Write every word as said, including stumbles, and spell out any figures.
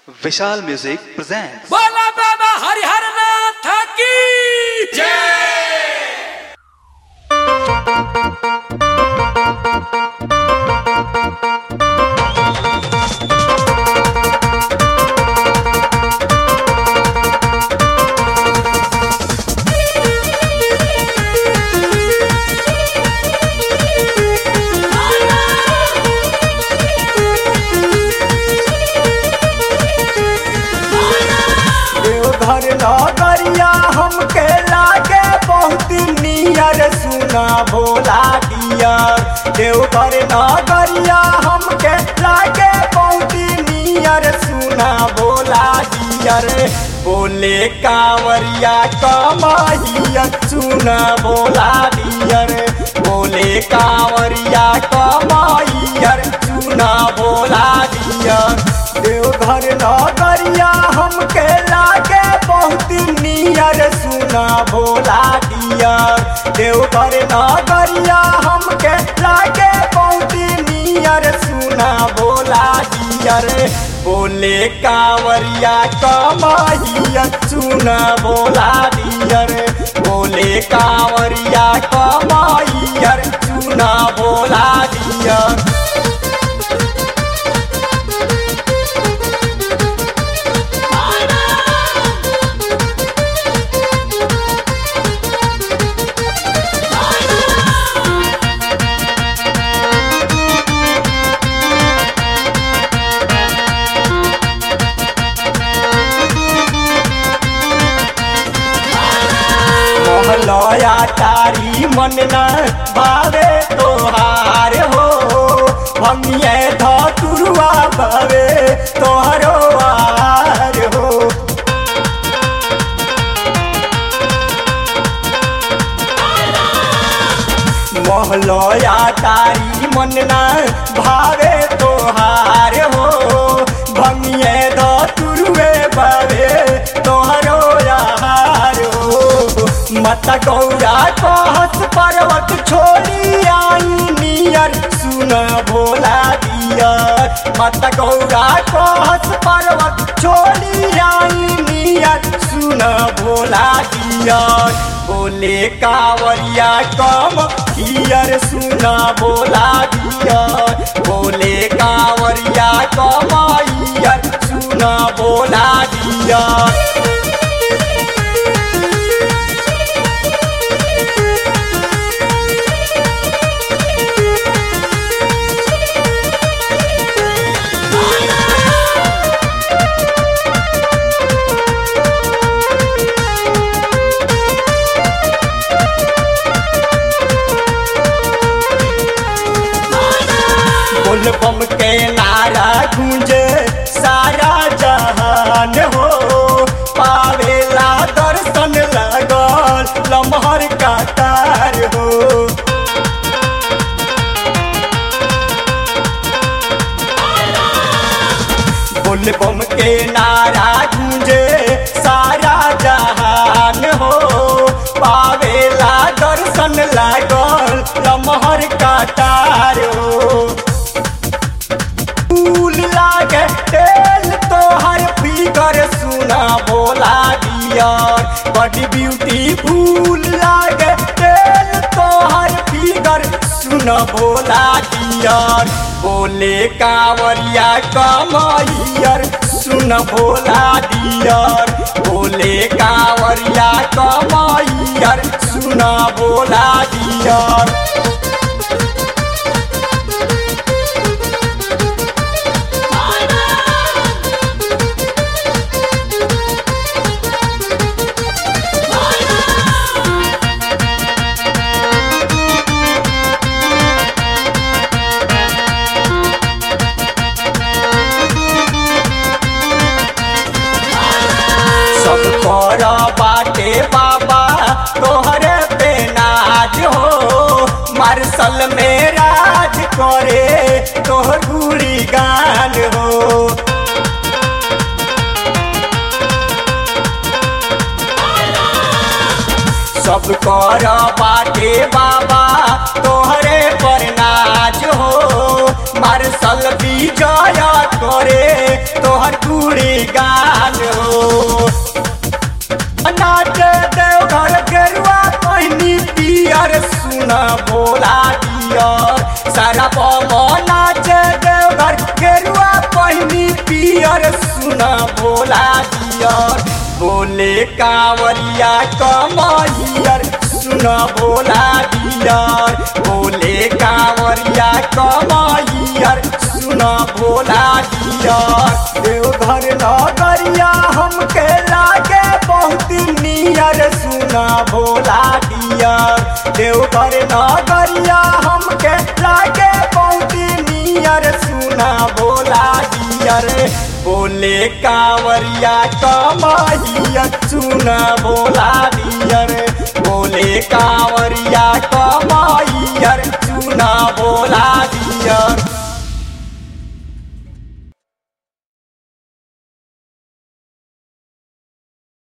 विशाल music presents. बोला बाबा हरिहर नाथ की जय। घर नगरिया हमके लागे बहुत नियर सुना भोला डियर। देवघर नगरिया हमके लागे बहुत नियर सुना भोला डियर। बोले कांवरिया कमाहिया सुना भोला डियर। बोले कांवरिया कमाहिया सुना भोला डियर। देवघर नगरिया हमके लागे बहुत नियर सुना भोला डियर। देवघर नगरिया हमके लागे बहुत नियर सुना भोला डियर। बोले कांवरिया कमाहिया सुना भोला डियर। बोले कांवरिया कमाहिया सुना भोला डियर। लया तारी मन न भावे तोहार हो। भंगिए धतुरुआ भावे तोहरो आर हो। मोहलया तारी मन न भावे तोहार हो। भंगिए धतुरुए भावे तोहरो आर हो। माता गौरा कहत पर्वत छोड़ी आई नियर सुना भोला डियर। माता गौरा कहत पर्वत छोड़ी आई नियर सुना भोला डियर। बोले कांवरिया कम हियर सुना भोला डियर। बोले कांवरिया कम हियर सुना भोला डियर। बम के नारा गूंजे सारा जहान हो। पावेला दर्शन लगल लम्हर कतार हो। बोल बम के नारा गूंजे सारा जहान हो। पावेला दर्शन लगल लम्हर कतार हो। फूल लागे तेल तोहर फिगर सुना भोला डियर। बड़ी ब्यूटीफुल लागे तेल तोहर फिगर सुना भोला डियर। बोले कांवरिया कमाहियर सुना भोला डियर। बोले कांवरिया कमाहियर सुना भोला डियर। कर बाटे बाबा तोहरे पे नाज हो। मार्शल में राज करे तोहर गुरी गान हो। सब कर बाटे बाबा तोहरे पर नाज हो। मार्शल भी विजय करे तोहर गुड़ी गान हो। नाच देवघर गेरुआ पहिनी पियर सुन भोला डियर सारा बम नाच देवघर गेरुआ पहिनी पियर सुन भोला डियर बोले कांवरिया कमहियर सुन भोला डियर बोले कांवरिया कमहियर सुन भोला डियर देवघर नगरिया हमके लागे बहुत नियर सुना भोला डियर देवघर नगरिया हमके लागे बहुत नियर सुना भोला डियर बोले कांवरिया कमहियर सुना भोला डियर बोले कांवरिया कमहियर सुना भोला डियर।